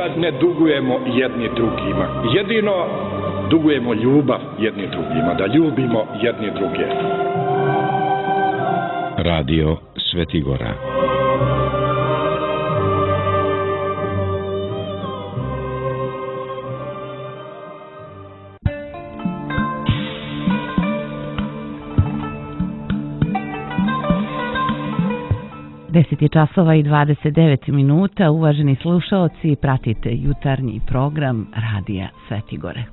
ništa ne dugujemo jedni drugima. Jedino dugujemo ljubav jedni drugima, da ljubimo jedni druge. Radio Svetigora. Deset je časova i 29 minuta. Uvaženi slušaoci, pratite jutarnji program Radija Svetigore.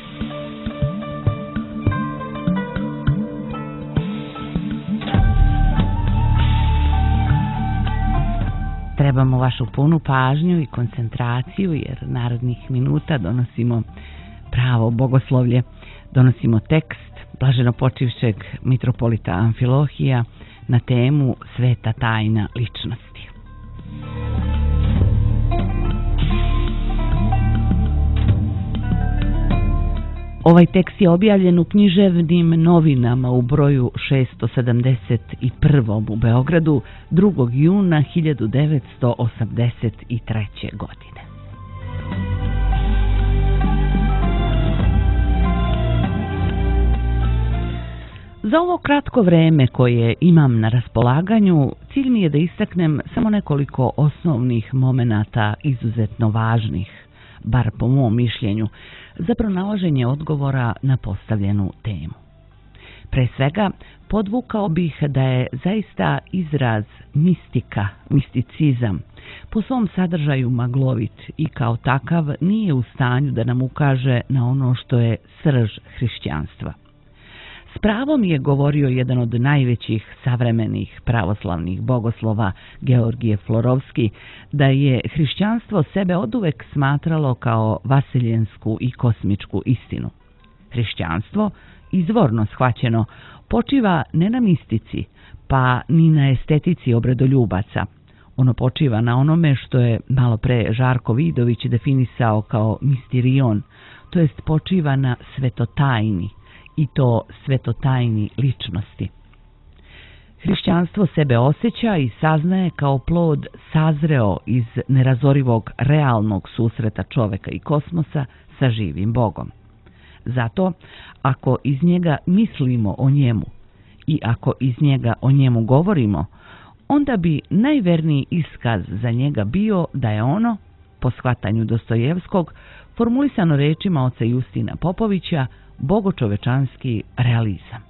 Trebamo vašu punu pažnju i koncentraciju, jer narednih minuta donosimo pravo bogoslovlje. Donosimo tekst blaženopočivšeg mitropolita Amfilohija na temu Sveta tajna ličnosti. Ovaj tekst je objavljen u književnim novinama u broju 671. u Beogradu 2. juna 1983. godine. Za ovo kratko vreme koje imam na raspolaganju, cilj mi je da istaknem samo nekoliko osnovnih momenata izuzetno važnih, bar po mom mišljenju, za pronalaženje odgovora na postavljenu temu. Pre svega, podvukao bih da je zaista izraz mistika, misticizam, po svom sadržaju maglovit i kao takav nije u stanju da nam ukaže na ono što je srž hrišćanstva. S pravom je govorio jedan od najvećih savremenih pravoslavnih bogoslova, Georgije Florovski, da je hrišćanstvo sebe oduvek smatralo kao vasiljensku i kosmičku istinu. Hrišćanstvo, izvorno shvaćeno, počiva ne na mistici, pa ni na estetici obredoljubaca. Ono počiva na onome što je malo pre Žarko Vidović definisao kao mistirion, to jest počiva na svetotajni, i to svetotajni ličnosti. Hrišćanstvo sebe osjeća i saznaje kao plod sazreo iz nerazorivog realnog susreta čoveka i kosmosa sa živim Bogom. Zato, ako iz njega mislimo o njemu i ako iz njega o njemu govorimo, onda bi najverniji iskaz za njega bio da je ono, po shvatanju Dostojevskog, formulisano rečima oca Justina Popovića, bogočovečanski realizam.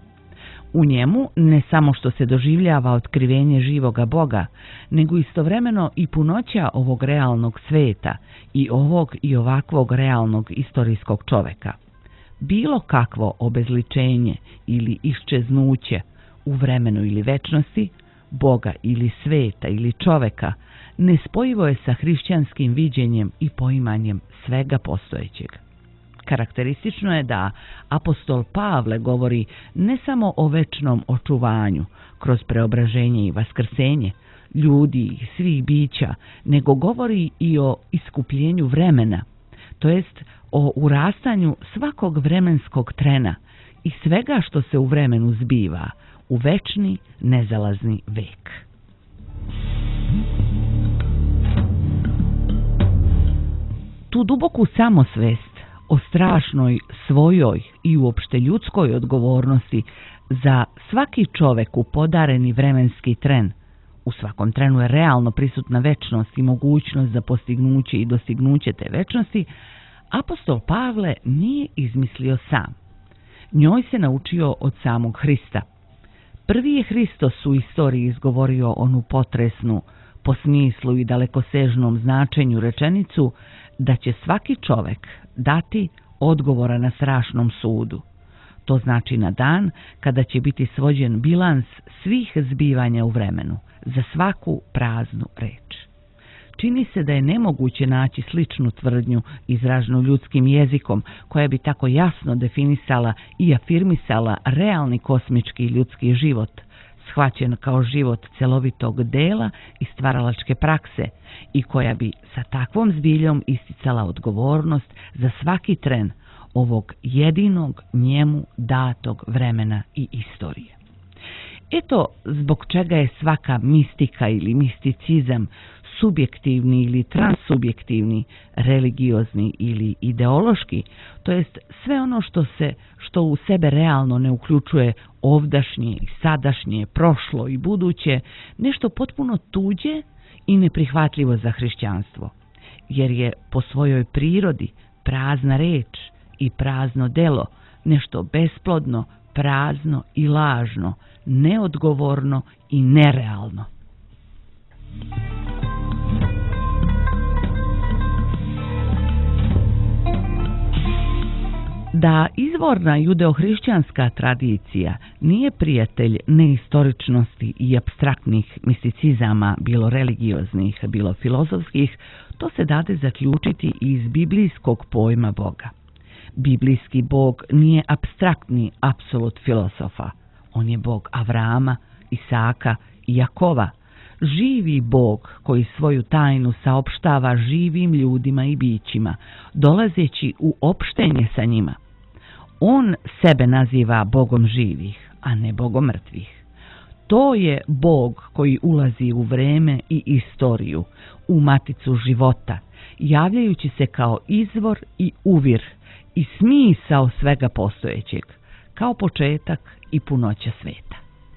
U njemu ne samo što se doživljava otkrivenje živoga Boga, nego istovremeno i punoća ovog realnog sveta i ovog i ovakvog realnog istorijskog čoveka. Bilo kakvo obezličenje ili iščeznuće u vremenu ili večnosti, Boga ili sveta ili čoveka, nespojivo je sa hrišćanskim viđenjem i poimanjem svega postojećeg. Karakteristično je da apostol Pavle govori ne samo o večnom očuvanju kroz preobraženje i vaskrsenje ljudi i svih bića, nego govori i o iskupljenju vremena, to jest o urastanju svakog vremenskog trena i svega što se u vremenu zbiva u večni, nezalazni vek. Tu duboku samosvest o strašnoj svojoj i uopšte ljudskoj odgovornosti za svaki čoveku podareni vremenski tren. U svakom trenu je realno prisutna večnost i mogućnost za postignuće i dostignuće te večnosti. Apostol Pavle nije izmislio sam. Njoj se naučio od samog Hrista. Prvi je Hristos u istoriji izgovorio onu potresnu, po smislu i dalekosežnom značenju rečenicu da će svaki čovek dati odgovora na strašnom sudu. To znači na dan kada će biti svođen bilans svih zbivanja u vremenu, za svaku praznu reč. Čini se da je nemoguće naći sličnu tvrdnju izraženu ljudskim jezikom koja bi tako jasno definisala i afirmisala realni kosmički ljudski život, shvaćen kao život celovitog dela i stvaralačke prakse i koja bi sa takvom zbiljom isticala odgovornost za svaki tren ovog jedinog njemu datog vremena i istorije. Eto zbog čega je svaka mistika ili misticizam subjektivni ili transsubjektivni, religiozni ili ideološki, to jest sve ono što u sebe realno ne uključuje ovdašnje i sadašnje, prošlo i buduće, nešto potpuno tuđe i neprihvatljivo za hrišćanstvo, jer je po svojoj prirodi prazna reč i prazno delo, nešto besplodno, prazno i lažno, neodgovorno i nerealno. Da izvorna judeohrišćanska tradicija nije prijatelj neistoričnosti i apstraktnih misticizama, bilo religioznih, bilo filozofskih, to se dade zaključiti iz biblijskog pojma Boga. Biblijski Bog nije apstraktni apsolut filosofa. On je Bog Avrama, Isaka i Jakova, živi Bog koji svoju tajnu saopštava živim ljudima i bićima, dolazeći u opštenje sa njima. On sebe naziva Bogom živih, a ne Bogom mrtvih. To je Bog koji ulazi u vreme i istoriju, u maticu života, javljajući se kao izvor i uvir i smisao svega postojećeg, kao početak i punoća sveta.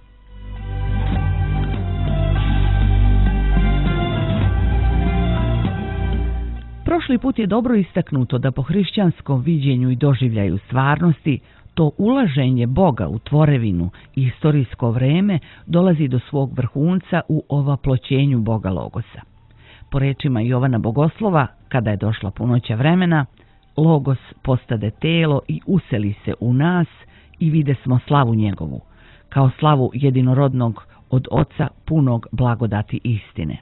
Prošli put je dobro istaknuto da po hrišćanskom viđenju i doživljaju stvarnosti to ulaženje Boga u tvorevinu i istorijsko vreme dolazi do svog vrhunca u ovaploćenju Boga Logosa. Po rečima Jovana Bogoslova, kada je došla punoća vremena, Logos postade telo i useli se u nas i vide smo slavu njegovu, kao slavu jedinorodnog od Oca punog blagodati istine.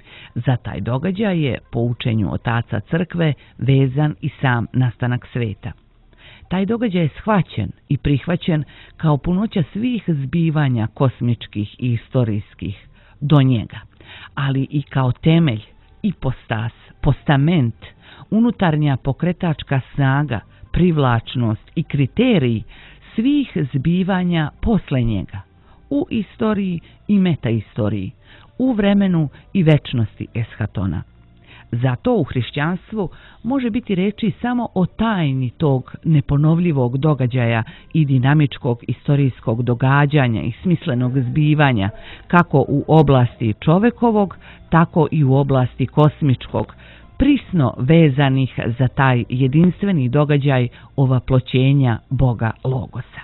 Za taj događaj je, po učenju otaca crkve, vezan i sam nastanak sveta. Taj događaj je shvaćen i prihvaćen kao punoća svih zbivanja kosmičkih i istorijskih do njega, ali i kao temelj, ipostas, postament, unutarnja pokretačka snaga, privlačnost i kriterij svih zbivanja posle njega, u istoriji i metaistoriji, u vremenu i večnosti eshatona. Zato u hrišćanstvu može biti reči samo o tajni tog neponovljivog događaja i dinamičkog istorijskog događanja i smislenog zbivanja, kako u oblasti čovekovog, tako i u oblasti kosmičkog, prisno vezanih za taj jedinstveni događaj ovaploćenja Boga Logosa.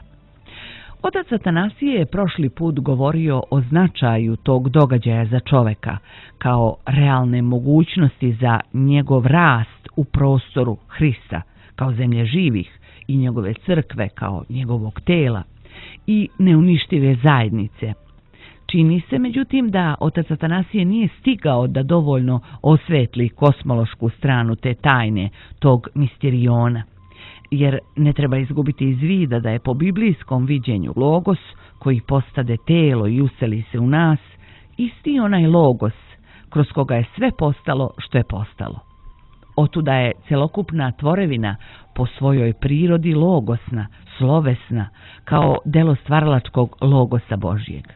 Otac Atanasije je prošli put govorio o značaju tog događaja za čoveka, kao realne mogućnosti za njegov rast u prostoru Hrista, kao zemlje živih, i njegove crkve kao njegovog tela, i neuništive zajednice. Čini se, međutim, da otac Atanasije nije stigao da dovoljno osvetli kosmološku stranu te tajne, tog misteriona, jer ne treba izgubiti iz vida da je po biblijskom viđenju Logos, koji postade telo i useli se u nas, isti onaj Logos, kroz koga je sve postalo što je postalo. Otuda je celokupna tvorevina po svojoj prirodi logosna, slovesna, kao delo stvaralačkog Logosa Božijeg.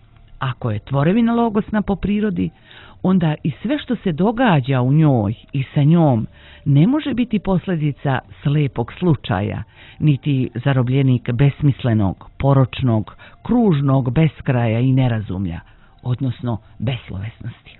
Ako je tvorevina logosna po prirodi, onda i sve što se događa u njoj i sa njom ne može biti posljedica slepog slučaja, niti zarobljenik besmislenog, poročnog, kružnog beskraja i nerazumlja, odnosno beslovesnosti.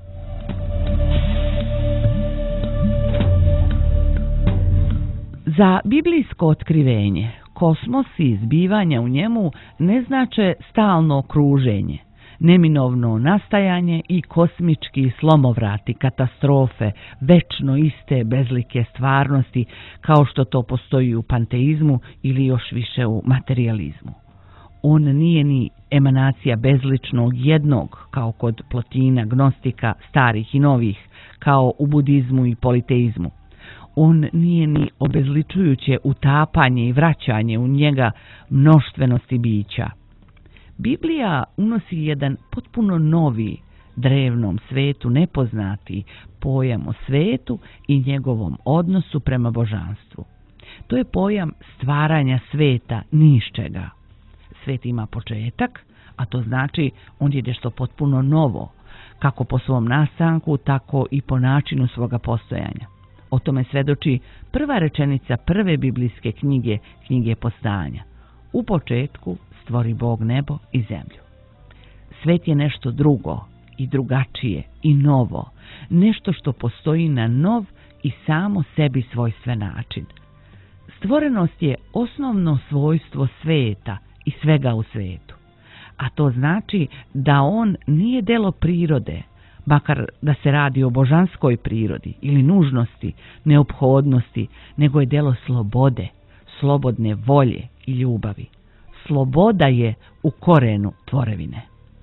Za biblijsko otkrivenje, kosmos i zbivanja u njemu ne znače stalno kruženje, neminovno nastajanje i kosmički slomovrati, katastrofe, večno iste bezlike stvarnosti, kao što to postoji u panteizmu ili još više u materijalizmu. On nije ni emanacija bezličnog jednog, kao kod Plotina, gnostika, starih i novih, kao u budizmu i politeizmu. On nije ni obezličujuće utapanje i vraćanje u njega mnoštvenosti bića. Biblija unosi jedan potpuno novi, drevnom svetu nepoznati pojam o svetu i njegovom odnosu prema božanstvu. To je pojam stvaranja sveta ni iz čega. Svet ima početak, a to znači on je nešto potpuno novo, kako po svom nastanku, tako i po načinu svoga postojanja. O tome svedoči prva rečenica prve biblijske knjige, knjige Postajanja. U početku stvori Bog nebo i zemlju. Svet je nešto drugo i drugačije i novo, nešto što postoji na nov i samo sebi svojstven način. Stvorenost je osnovno svojstvo sveta i svega u svetu, a to znači da on nije delo prirode, makar da se radi o božanskoj prirodi ili nužnosti, neophodnosti, nego je delo slobode, slobodne volje i ljubavi. Sloboda je u korenu tvorevine.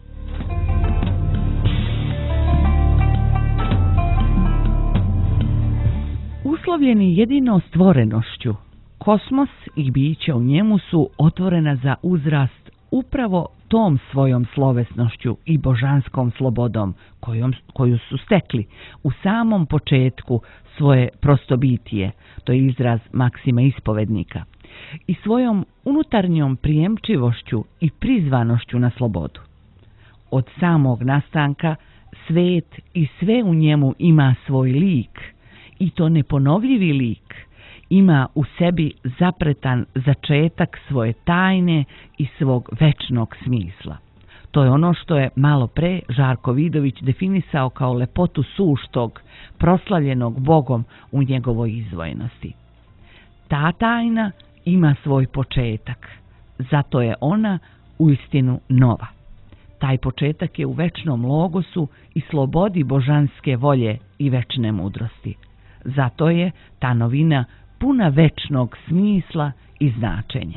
Uslovljeni jedino stvorenošću, kosmos i biće u njemu su otvorena za uzrast upravo tom svojom slovesnošću i božanskom slobodom koju su stekli u samom početku svoje prostobitije, to je izraz Maksima ispovednika, i svojom unutarnjom prijemčivošću i prizvanošću na slobodu. Od samog nastanka svet i sve u njemu ima svoj lik, i to neponovljivi lik, ima u sebi zapretan začetak svoje tajne i svog večnog smisla. To je ono što je malo pre Žarko Vidović definisao kao lepotu suštog, proslavljenog Bogom u njegovoj izdvojenosti. Ta tajna ima svoj početak, zato je ona uistinu nova. Taj početak je u večnom logosu i slobodi božanske volje i večne mudrosti. Zato je ta novina puna večnog smisla i značenja.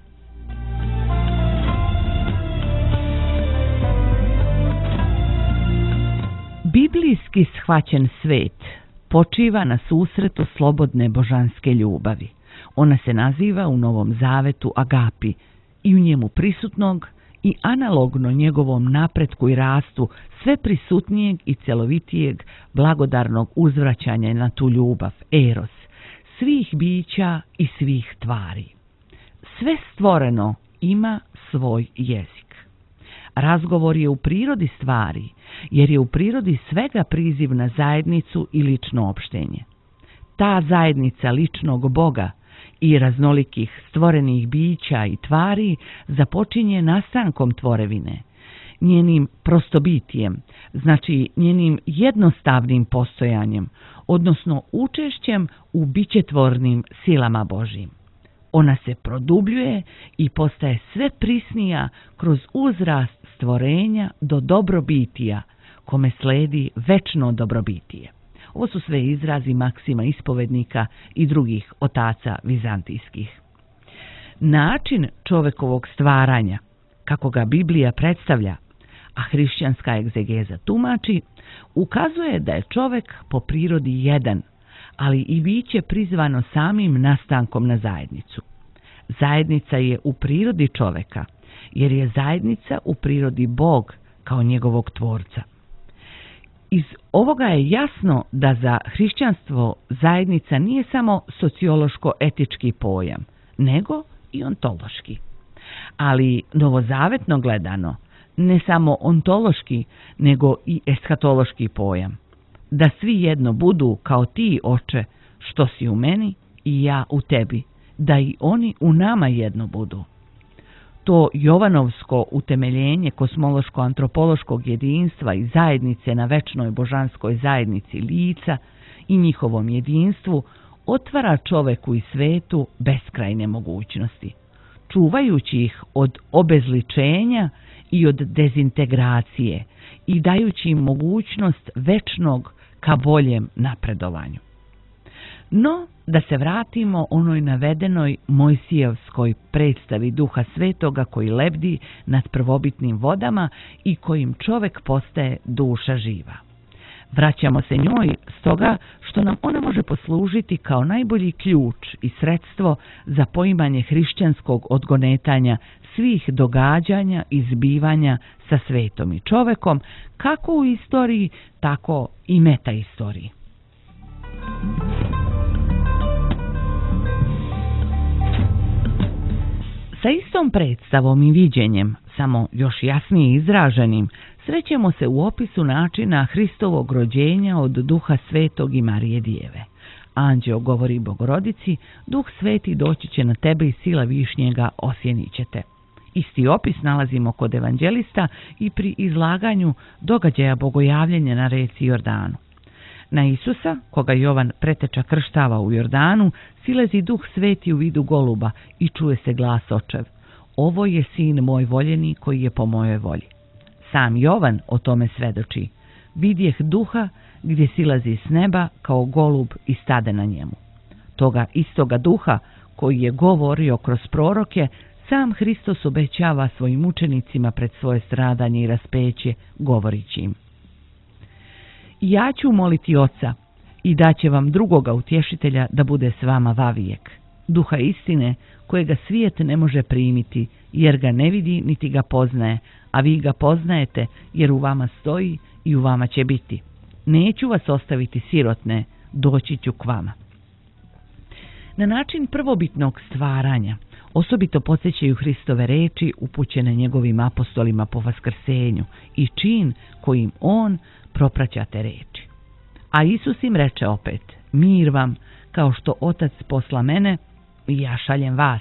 Biblijski shvaćen svet počiva na susretu slobodne božanske ljubavi. Ona se naziva u Novom Zavetu agapi i u njemu prisutnog i analogno njegovom napretku i rastu sve prisutnijeg i celovitijeg blagodarnog uzvraćanja na tu ljubav, eros, svih bića i svih tvari. Sve stvoreno ima svoj jezik. Razgovor je u prirodi stvari, jer je u prirodi svega priziv na zajednicu i lično opštenje. Ta zajednica ličnog Boga i raznolikih stvorenih bića i tvari započinje nastankom tvorevine, njenim prostobitijem, znači njenim jednostavnim postojanjem, odnosno učešćem u bićetvornim silama Božjim. Ona se produbljuje i postaje sve prisnija kroz uzrast stvorenja do dobrobitija, kome sledi večno dobrobitije. Ovo su sve izrazi Maksima ispovednika i drugih otaca vizantijskih. Način čovekovog stvaranja, kako ga Biblija predstavlja, a hrišćanska egzegeza tumači, ukazuje da je čovek po prirodi jedan, ali i biće prizvano samim nastankom na zajednicu. Zajednica je u prirodi čoveka, jer je zajednica u prirodi Bog kao njegovog tvorca. Iz ovoga je jasno da za hrišćanstvo zajednica nije samo sociološko-etički pojam, nego i ontološki. Ali novozavetno gledano, ne samo ontološki, nego i eskatološki pojam. Da svi jedno budu kao ti, Oče, što si u meni i ja u tebi, da i oni u nama jedno budu. To Jovanovsko utemeljenje kosmološko-antropološkog jedinstva i zajednice na večnoj božanskoj zajednici lica i njihovom jedinstvu otvara čoveku i svetu beskrajne mogućnosti, čuvajući ih od obezličenja i od dezintegracije i dajući im mogućnost večnog ka boljem napredovanju. No, da se vratimo onoj navedenoj Mojsijevskoj predstavi Duha Svetoga koji lebdi nad prvobitnim vodama i kojim čovek postaje duša živa. Vraćamo se njoj stoga što nam ona može poslužiti kao najbolji ključ i sredstvo za poimanje hrišćanskog odgonetanja svih događanja i zbivanja sa svetom i čovekom, kako u istoriji, tako i metaistoriji. Sa istom predstavom i viđenjem, samo još jasnije izraženim, srećemo se u opisu načina Hristovog rođenja od Duha Svetog i Marije Djeve. Anđeo govori Bogorodici, Duh Sveti doći će na tebe i sila Višnjega osjenit će te. Isti opis nalazimo kod evanđelista i pri izlaganju događaja bogojavljenja na reci Jordanu. Na Isusa, koga Jovan preteča krštava u Jordanu, silezi Duh Sveti u vidu goluba i čuje se glas očev: ovo je sin moj voljeni koji je po mojoj volji. Sam Jovan o tome svedoči: vidjeh Duha gdje silazi s neba kao golub i stade na njemu. Toga istoga Duha koji je govorio kroz proroke, sam Hristos obećava svojim učenicima pred svoje stradanje i raspeće, govorići im: ja ću moliti Oca i daće vam drugoga utješitelja da bude s vama vavijek, Duha istine kojega svijet ne može primiti jer ga ne vidi niti ga poznaje, a vi ga poznajete jer u vama stoji i u vama će biti. Neću vas ostaviti sirotne, doći ću k vama. Na način prvobitnog stvaranja osobito podsjećaju Hristove reči upućene njegovim apostolima po vaskrsenju i čin kojim on propraća te reči. A Isus im reče opet: mir vam, kao što Otac posla mene, i ja šaljem vas.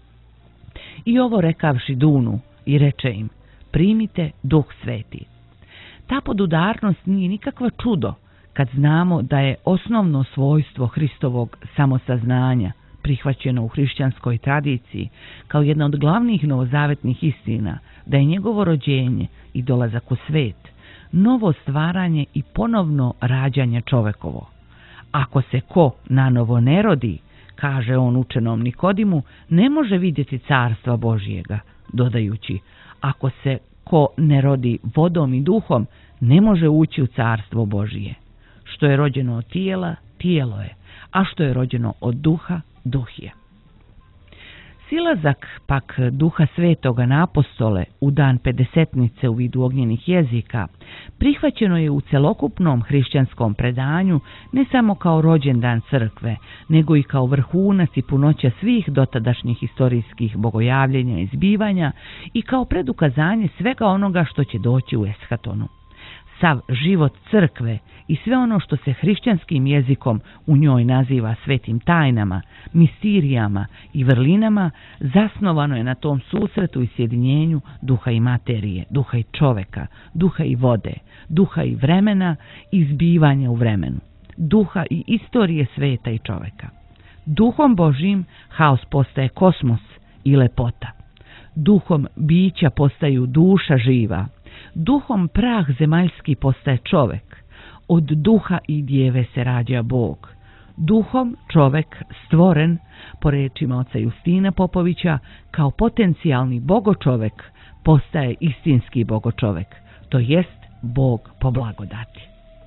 I ovo rekavši dunu i reče im: primite Duh Sveti. Ta podudarnost nije nikakva čudo kad znamo da je osnovno svojstvo Hristovog samosaznanja, prihvaćeno u hrišćanskoj tradiciji kao jedna od glavnih novozavetnih istina, da je njegovo rođenje i dolazak u svet novo stvaranje i ponovno rađanje čovekovo. Ako se ko nanovo ne rodi, kaže on učenom Nikodimu, ne može vidjeti carstva Božjega, dodajući: ako se ko ne rodi vodom i duhom, ne može ući u carstvo Božije. Što je rođeno od tijela, tijelo je, a što je rođeno od duha, duh je. Silazak pak Duha Svetoga na apostole u dan Pedesetnice u vidu ognjenih jezika prihvaćeno je u celokupnom hrišćanskom predanju ne samo kao rođendan crkve, nego i kao vrhunac i punoća svih dotadašnjih historijskih bogojavljenja i zbivanja i kao predukazanje svega onoga što će doći u eshatonu. Sav život crkve i sve ono što se hrišćanskim jezikom u njoj naziva svetim tajnama, mistirijama i vrlinama, zasnovano je na tom susretu i sjedinjenju duha i materije, duha i čoveka, duha i vode, duha i vremena i zbivanja u vremenu, duha i istorije sveta i čoveka. Duhom Božjim haos postaje kosmos i lepota. Duhom bića postaju duša živa. Duhom prah zemaljski postaje čovek. Od duha i djeve se rađa Bog. Duhom čovek stvoren, po rečima oca Justina Popovića, kao potencijalni bogočovek postaje istinski bogočovek, to jest Bog po blagodati.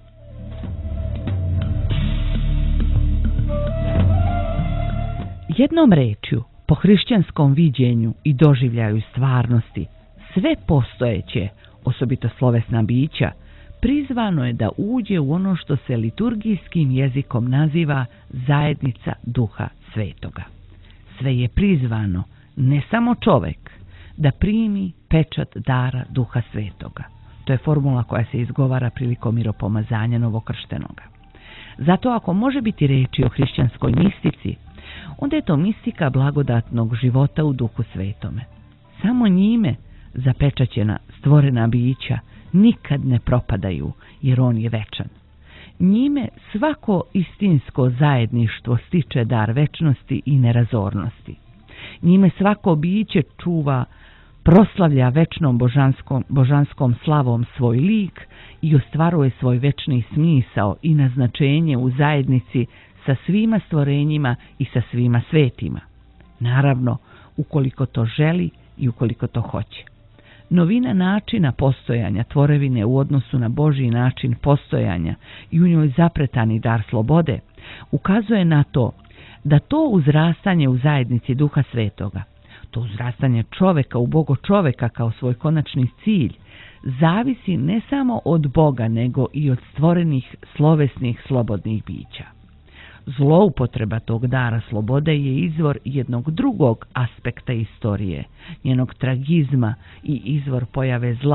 Jednom rečju, po hrišćanskom viđenju i doživljaju stvarnosti, sve postojeće, osobito slovesna bića, prizvano je da uđe u ono što se liturgijskim jezikom naziva zajednica Duha Svetoga. Sve je prizvano, ne samo čovek, da primi pečat dara Duha Svetoga. To je formula koja se izgovara prilikom miropomazanja novokrštenoga. Zato ako može biti reči o hrišćanskoj mistici, onda je to mistika blagodatnog života u Duhu Svetome. Samo njime zapečaćena stvorena bića nikad ne propadaju, jer on je večan. Njime svako istinsko zajedništvo stiče dar večnosti i nerazornosti. Njime svako biće proslavlja večnom božanskom slavom svoj lik i ostvaruje svoj večni smisao i naznačenje u zajednici sa svima stvorenjima i sa svima svetima. Naravno, ukoliko to želi i ukoliko to hoće. Novina načina postojanja tvorevine u odnosu na Božji način postojanja i u njoj zapretani dar slobode ukazuje na to da to uzrastanje u zajednici Duha Svetoga, to uzrastanje čoveka u Bogo čoveka kao svoj konačni cilj, zavisi ne samo od Boga nego i od stvorenih slovesnih slobodnih bića. Zloupotreba tog dara slobode je izvor jednog drugog aspekta istorije, njenog tragizma i izvor pojave zla,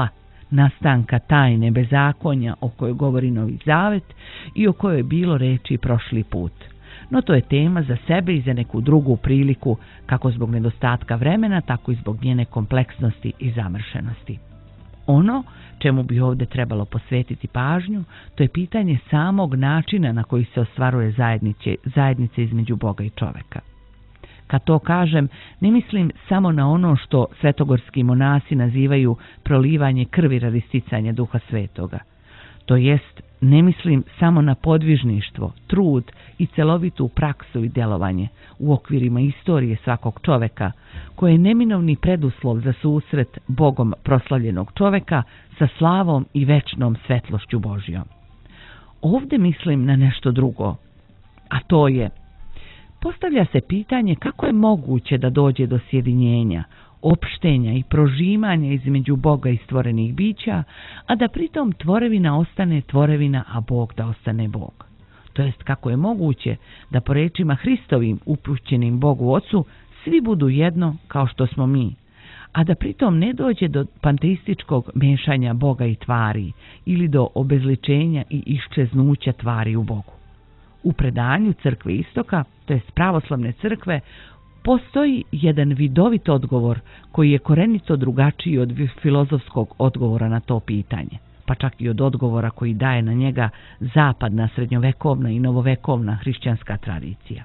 nastanka tajne bezakonja o kojoj govori Novi Zavet i o kojoj je bilo reči prošli put. No to je tema za sebe i za neku drugu priliku, kako zbog nedostatka vremena, tako i zbog njene kompleksnosti i zamršenosti. Ono čemu bi ovdje trebalo posvetiti pažnju, to je pitanje samog načina na koji se ostvaruje zajednice između Boga i čoveka. Kad to kažem, ne mislim samo na ono što svetogorski monasi nazivaju prolivanje krvi radi sticanja Duha Svetoga. To jest, ne mislim samo na podvižništvo, trud i celovitu praksu i djelovanje u okvirima istorije svakog čoveka, koje je neminovni preduslov za susret Bogom proslavljenog čoveka sa slavom i večnom svetlošću Božjom. Ovdje mislim na nešto drugo, a to je, postavlja se pitanje kako je moguće da dođe do sjedinjenja, opštenja i prožimanja između Boga i stvorenih bića, a da pritom tvorevina ostane tvorevina, a Bog da ostane Bog. To jest kako je moguće da po rečima Hristovim upućenim Bogu Ocu svi budu jedno kao što smo mi, a da pritom ne dođe do panteističkog mešanja Boga i tvari ili do obezličenja i iščeznuća tvari u Bogu. U predanju Crkve Istoka, to jest pravoslavne crkve, postoji jedan vidovit odgovor koji je korenito drugačiji od filozofskog odgovora na to pitanje, pa čak i od odgovora koji daje na njega zapadna, srednjovekovna i novovekovna hrišćanska tradicija.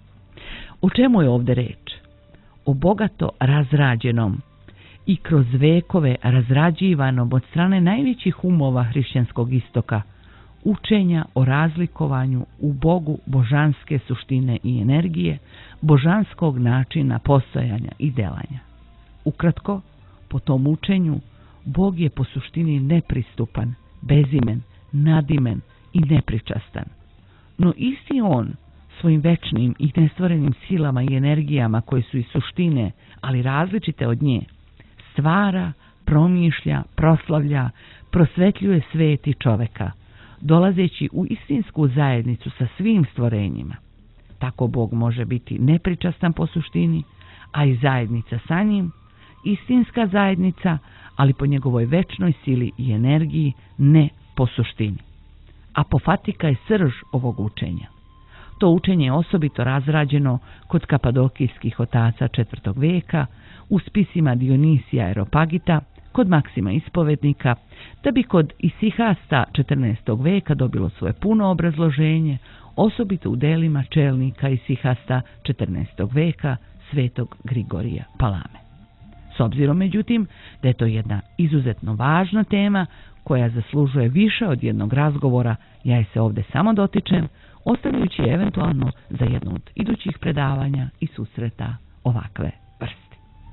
O čemu je ovdje reč? O bogato razrađenom i kroz vekove razrađivanom od strane najvećih umova hrišćanskog istoka učenja o razlikovanju u Bogu božanske suštine i energije, božanskog načina postojanja i delanja. Ukratko, po tom učenju, Bog je po suštini nepristupan, bezimen, nadimen i nepričastan. No isti on, svojim večnim i nestvorenim silama i energijama koje su iz suštine, ali različite od nje, stvara, promišlja, proslavlja, prosvetljuje svet i čoveka, dolazeći u istinsku zajednicu sa svim stvorenjima. Tako Bog može biti nepričastan po suštini, a i zajednica sa njim, istinska zajednica, ali po njegovoj večnoj sili i energiji, ne po suštini. Apofatika je srž ovog učenja. To učenje je osobito razrađeno kod kapadokijskih otaca 4. veka, u spisima Dionisija Areopagita, kod Maksima Ispovednika, da bi kod Isihasta 14. veka dobilo svoje puno obrazloženje, osobito u delima čelnika Isihasta 14. veka svetog Grigorija Palame. S obzirom, međutim, da je to jedna izuzetno važna tema koja zaslužuje više od jednog razgovora, ja je se ovdje samo dotičem, ostavljajući eventualno za jedno od idućih predavanja i susreta ovakve vrste.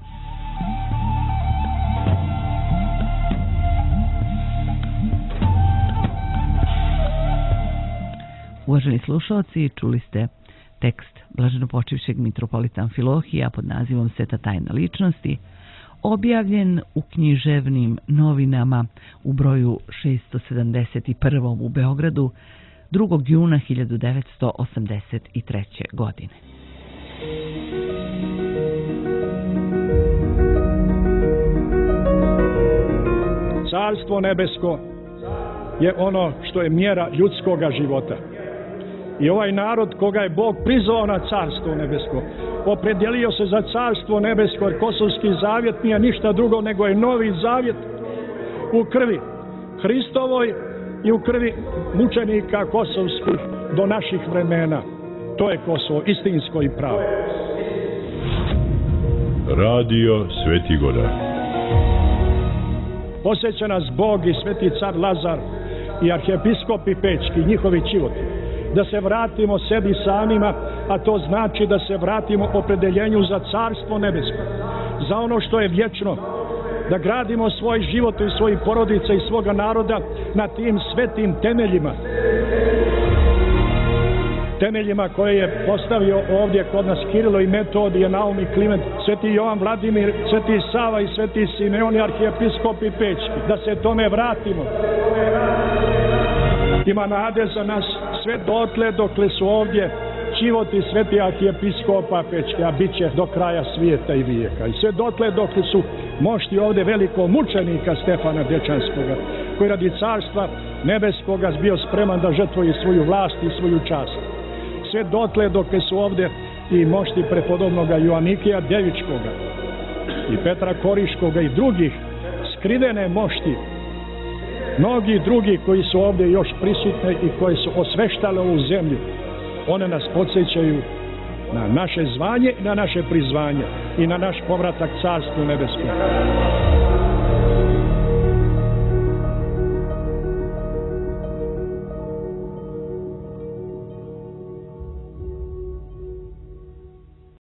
Uvaženi slušalci, čuli ste tekst blaženopočivšeg mitropolita Amfilohija pod nazivom Sveta tajna ličnosti, objavljen u književnim novinama u broju 671. u Beogradu 2. juna 1983. godine. Carstvo nebesko je ono što je mjera ljudskoga života. I ovaj narod koga je Bog prizvao na carstvo nebesko, opredjelio se za carstvo nebesko, jer Kosovski zavjet nije ništa drugo nego je novi zavjet u krvi Hristovoj i u krvi mučenika kosovskih do naših vremena. To je Kosovo, istinsko i pravo. Radio Svetigora. Posjeća nas Bog i sveti car Lazar i arhijepiskopi Pečki, njihovi čivoti, da se vratimo sebi samima, a to znači da se vratimo opredeljenju za carstvo nebesko, za ono što je vječno, da gradimo svoj život i svojih porodica i svoga naroda na tim svetim temeljima. Temeljima koje je postavio ovdje kod nas Kirilo i Metodije, Naum i Kliment, sveti Jovan Vladimir, sveti Sava i sveti Simeon i arhijepiskopi Pečki, da se tome vratimo. Ima nade za nas sve dotle dokle su ovdje čivoti sveti arhijepiskopa Pečke, a bit će do kraja svijeta i vijeka. I sve dotle dokle su mošti ovdje velikog mučenika Stefana Dečanskoga, koji radi carstva nebeskoga bio spreman da žrtvuje svoju vlast i svoju čast. Sve dotle dok su ovdje i mošti prepodobnoga Joanikija Devičkoga i Petra Koriškoga i drugih skrivene mošti, mnogi drugi koji su ovdje još prisutne i koji su osveštali ovu zemlju, one nas podsjećaju na naše zvanje i na naše prizvanje i na naš povratak Carstvu nebeskom.